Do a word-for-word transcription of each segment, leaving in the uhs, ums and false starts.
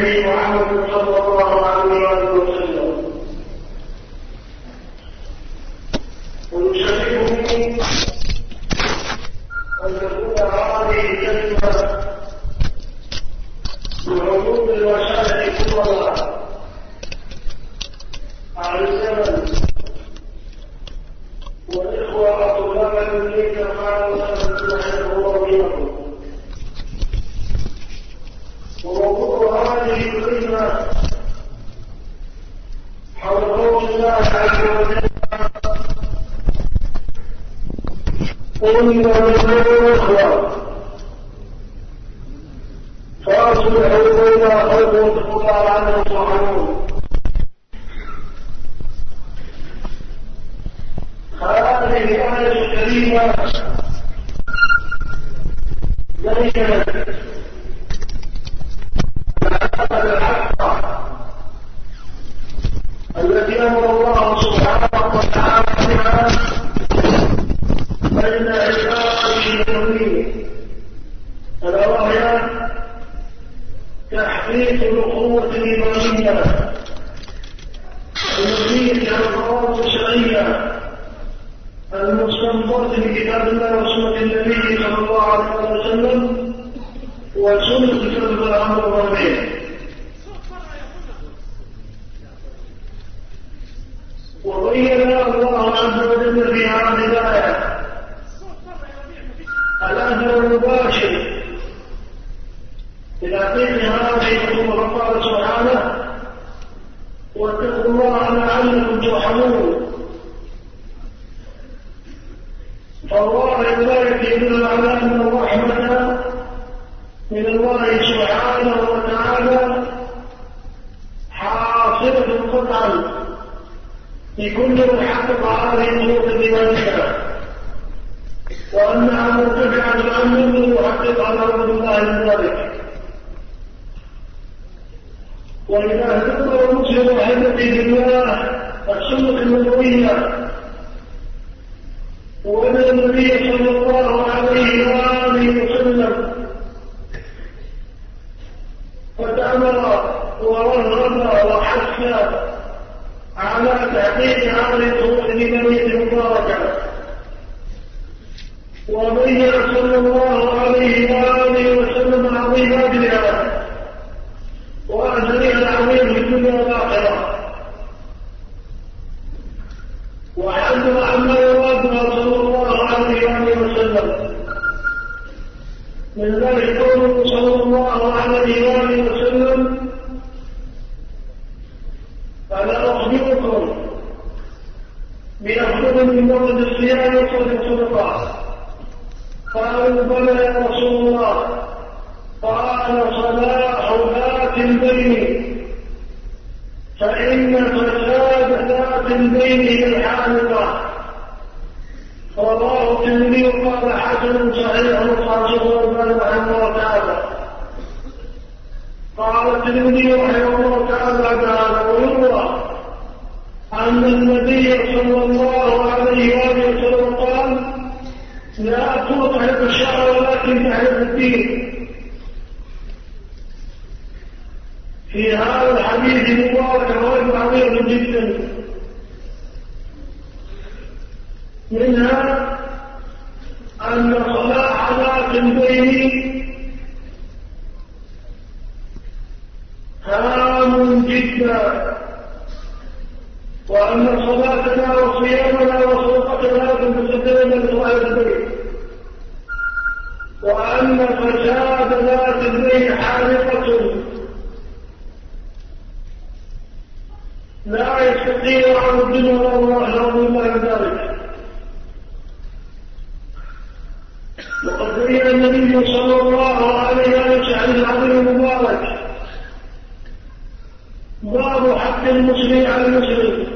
نبي محمد صلى الله عليه وسلم ويشرفني أن تكون هذه الكلمة بعروض الوسائل كلها على الزمن والإخوة طلاب الملك قالوا سنتمحيه الله بينكم. وموضوع هذه الكلمة حول قول الله عز وجل قل للإخوة فأصلحوا بين أخويكم واتقوا الله لعلكم ترحمون. هذه الآية الكريمة بينت الحق التي أمر الله سبحانه وتعالى بها بين عباده المؤمنين، ألا وهي تحقيق الأخوة الإيمانية المبنية على الضوابط الشرعية المستنبطة من كتاب الله وسنة النبي صلى الله عليه وسلم وسنة كتاب الأمر والنهي. وبين الله عز وجل في هذه الآية الأثر المباشر لتحقيق هذه الأمور، قال سبحانه واتقوا الله لعلكم ترحمون. فالله ذلك يدل على أن الرحمة من الله سبحانه وتعالى حاصلة قطعا لكل من حقق هذه الأمور الإيمانية، وأنها مرتفعة عن من يحقق على رب الله من ذلك. وإذا ذكر المسلم أحبتي بالله السنة النبوية وأن النبي صلى الله عليه وآله وسلم قد أمر ورغب وحث على تحقيق هذه الطرق الإيمانية المباركة، وبين صلى الله عليه وآله وسلم عظيم أجرها وأجرها العظيم في الدنيا والآخرة، وحذر عما يرادها صلى الله عليه وآله وسلم. من ذلك قوله صلى الله عليه وآله وسلم ألا أخبركم بأفضل من مرض الصيام والصدقة؟ قالوا بلى يا رسول الله. قال صلاح ذات البين، فإن فساد ذات البين هي الحالقة. رواه الترمذي قال حسن صحيح خاصه الألباني رحمه الله تعالى. قال الترمذي رحمه الله تعالى ويروى أن النبي صلى الله عليه وآله وسلم قال لا تطعم الشعر ولكن تحرق الدين. في هذا الحديث المبارك فوائد عظيمة جدا، منها أن صلاح ذات البين هام جدا، وأن صلاتنا وصيامنا وصدقتنا تستدل بصلاح البين، وأن فساد ذات البين حالقة لا يستطيع عن الدين ولا الله رضي الله عن ذلك. وقد بين النبي صلى الله عليه وسلم العظيم المبارك باب حق المسلم على المسلم،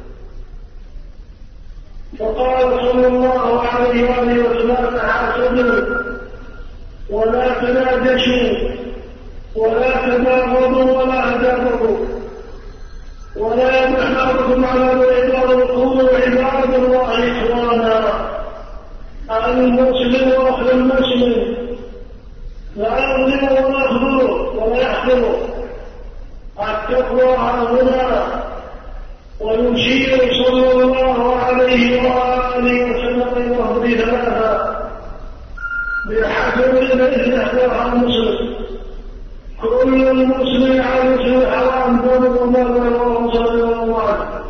فقال صلى الله عليه وآله وسلم تحاسبوا ولا تناجشوا ولا تباغضوا ولا تدابروا ولا يمنع بعضكم على العباد وقولوا عباد الله إخوانا. المسلم وأخذ المسلم لا يظلم ولا يخذله ولا يحقره التقوى هنا، ويشير صلى الله عليه وآله وسلم إلى بثلاثة بحسب الذي احترى المسلم كل المسلم على وجه الحرام دون ومال وصلى الله عليه.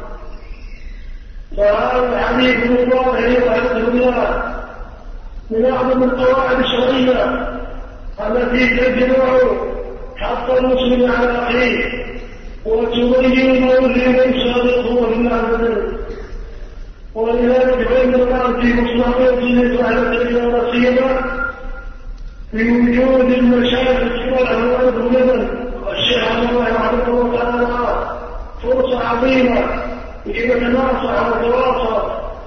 فهذا الحديث من الله وحده الله من أعظم القواعد الشرعية التي تجمع حق المسلم على أخيه وتبين موجب صادقه في المعبد. ولذلك فإن الآن في مصلحته على التجارة لا سيما في وجود المشايخ الكبار والعلماء والشيخ عبد الله رحمه الله تعالى فرصة عظيمة لنتناصح ونتواصل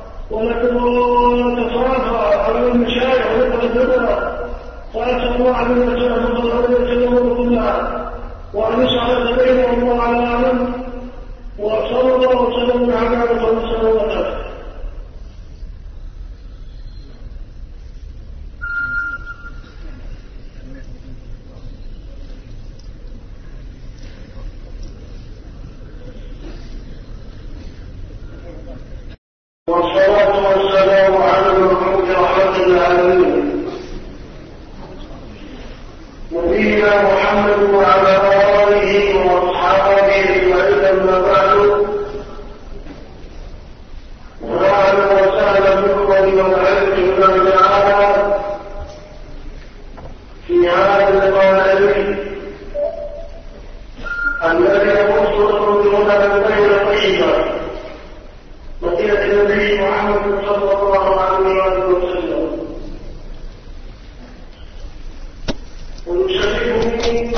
ونتفافى على المشايخ ونتقدمها. فأسأل الله عز وجل أن يسلمه كلها وأن يسعد بينهم الله على أعلم، وصلى الله وسلم على عبده ورسوله. والصلاة والسلام على المبعوث رحمة للعالمين نبينا محمد وعلى آله وأصحابه أجمعين. أما بعد، وأهلا وسهلا بكم بموعظة الله تعالى في هذا اللقاء الذي يخص لكم بهدى الليلة الطيبة مدينة النبي محمد صلى الله عليه وسلم. ونشرفكم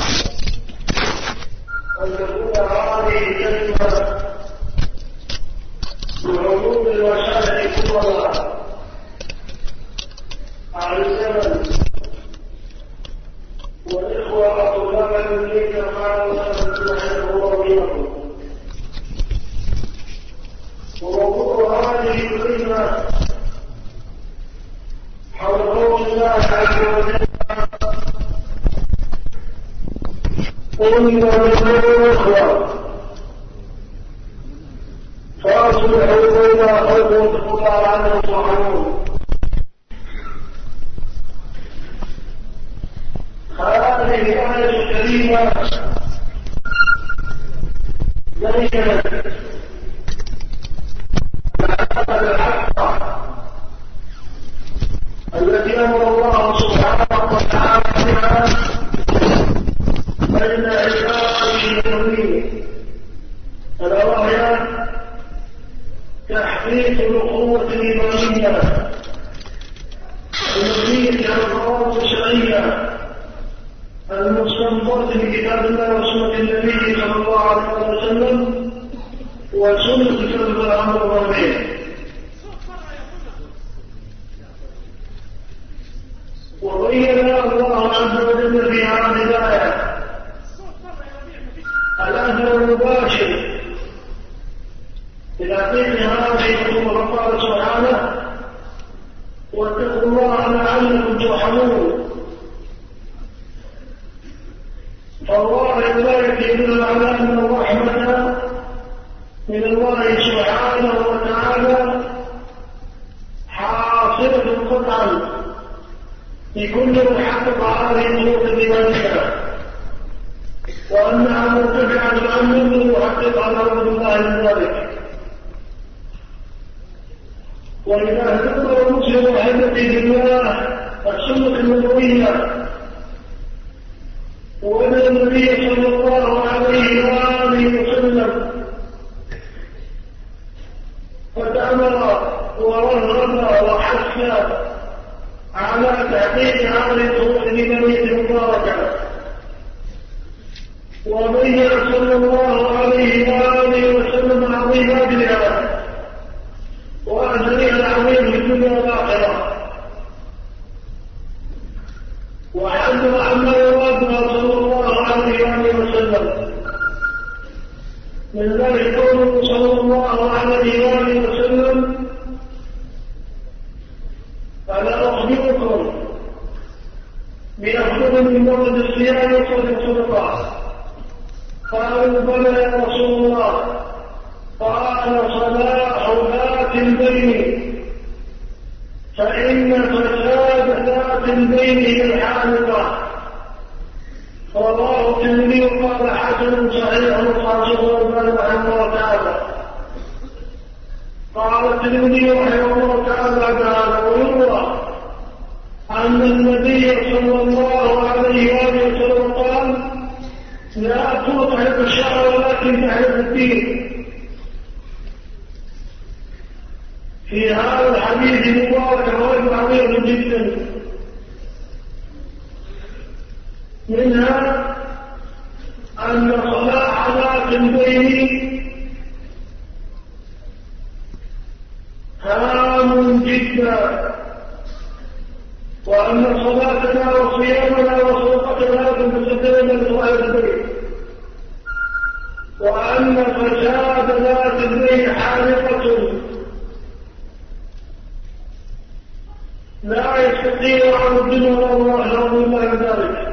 أن تكون هذه الكلمة بعروض الوسائل الكبرى على الزمن والإخوة طلاب الدين كما سنحب الله بينكم. وموضوع هذه الكلمة حول قول الله عز وجل: قل للإخوة فأصلحوا بين أخويكم واتقوا الله لعلكم ترحمون. هذه الآية الكريمة بينت الحق التي أمر الله سبحانه وتعالى بها بين عباده المؤمنين، ألا وهي تحقيق الأخوة الإيمانية المبنية على الضوابط الشرعية المستنبطة من كتاب الله وسنة النبي صلى الله عليه وسلم وسنة سلف الأمر والنهي. وبين الله عز وجل في هذه الآية الأثر المباشر إلى فقه هذه الأمور، فقال سبحانه: واتقوا الله لعلكم ترحمون. فالله ذلك يدل على أن الرحمة من الله سبحانه وتعالى حاصلة قطعا لكل من حقق هذه النقطة الإيمانية، وأنها مرتفعة عن من يحقق على رب الله من ذلك. وإذا ذكر المسلم أحبتي بالله السنة النبوية وأن النبي صلى الله عليه وآله وسلم قد أمر ورغب وحث على تحقيق هذه الظروف الإيمانية المباركة، وبين صلى الله عليه وآله وسلم عظيم أجرها وأجرها العظيم في الدنيا والآخرة، وحذر عما يرادها صلى الله عليه وآله وسلم. من ذلك قوله صلى الله عليه وآله وسلم: ألا أخبركم بأفضل من مرض الصيام وصدق الصدقات؟ قالوا بلى يا رسول الله. قال صلاح ذات البين، فإن فساد ذات البين هي الحالقة. رواه الترمذي وقال حسن صحيح وصححه الألباني رحمه الله تعالى. قال الترمذي رحمه الله تعالى ويروى أن النبي صلى الله عليه وآله وسلم قال: لا تطعم الشعر ولكن تحرق الدين. في هذا الحديث المبارك فوائد عظيمة جدا، منها أن صلاح ذات البين هام جدا، وأن صلاتنا وصيامنا وصدقتنا تتسلم لصلاح البين، وأن فساد ذات البين حالقة لا يستطيع عن الدين ولا الله إلا ذلك.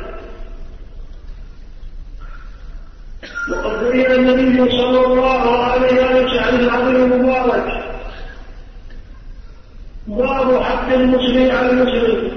وقد بين النبي صلى الله عليه وسلم العظيم المبارك باب حق المسلم على المسلم،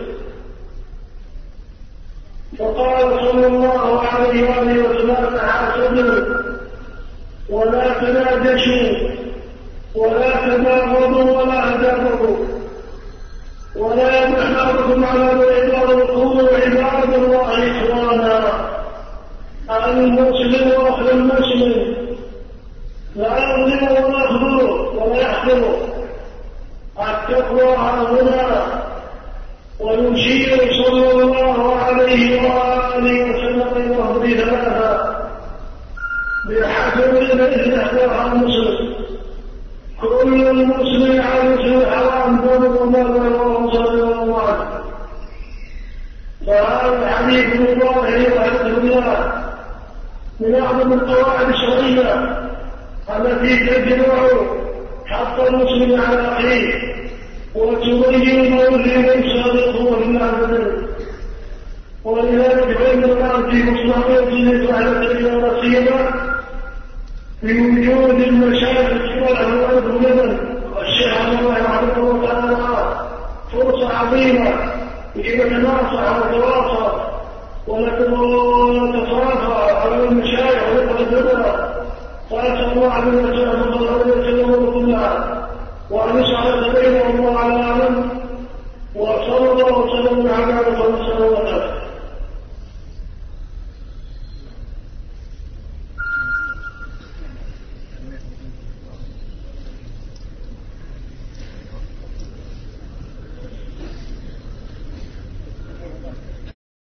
فقال صلى الله عليه وسلم: لا تحاسدوا ولا تناجشوا ولا تباغضوا ولا تدابروا ولا يمنعكم على العباد وقولوا عباد الله إخوانا. المسلم أخو المسلم لا يظلم ولا يخذله ولا يحقره. التقوى هنا. ويشير صلى الله عليه وآله وسلم إلى بثلاثة بحسب الذي احتاجها المسلم. كل المسلم على المسلم حرام دونه وماله وصلى الله عليه. فهذا الحديث المبارك والحمد لله من أعظم القواعد الشرعية التي تجمع حق المسلم على أخيه وتبين له ليس الإخوة في العبد. ولذلك فإن الآن في مصلحته فعلت إلى سيما في وجود المشايخ الكبار والأولاد اليمن والشيخ عبد الله رحمه الله تعالى فرصة عظيمة يجب أن نناصح ونتواصل ونتفافى على المشايخ ونتقدمها. فأسأل الله عز وجل أن يتكلمون كلها وأن